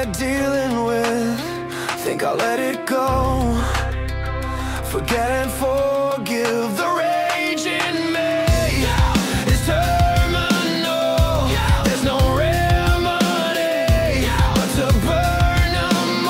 head dealing with. Think I'll let it go. Forget and forgive. The rage in me is terminal. There's no remedy but to burn them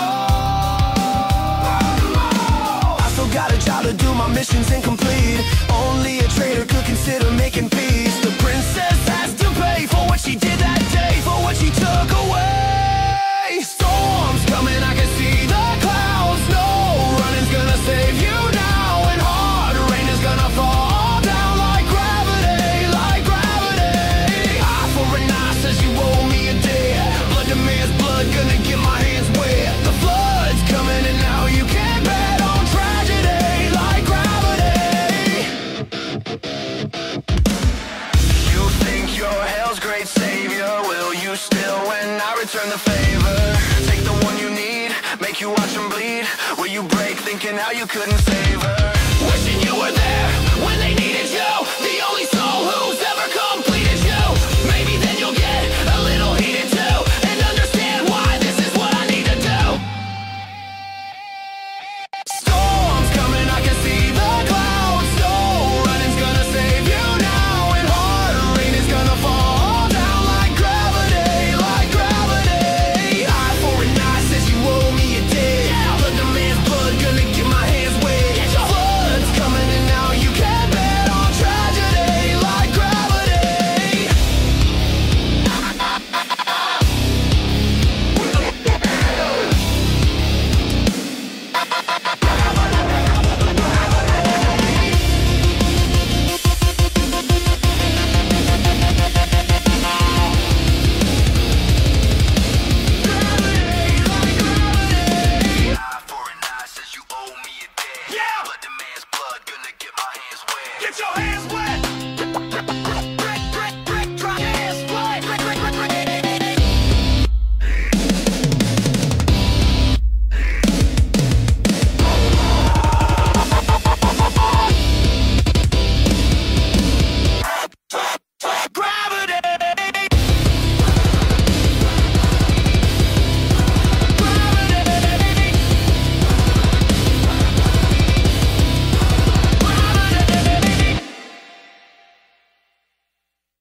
all. I still got a job to do, my mission's incomplete. Only a traitor could consider making peace. The princess has to pay for what she did that day, for what she took away. Storms coming, I can see the clouds. No running's gonna save you now, and hard rain is gonna fall down like gravity, like gravity. Eye for an eye says you owe me a debt. Blood to man's blood, gonna get my hands wet. The flood's coming and now you can't bet on tragedy like gravity. You think you're hell's great savior? Will you still when I return the favor? Take the one you need, make you watch him bleed. Will you break thinking how you couldn't save her?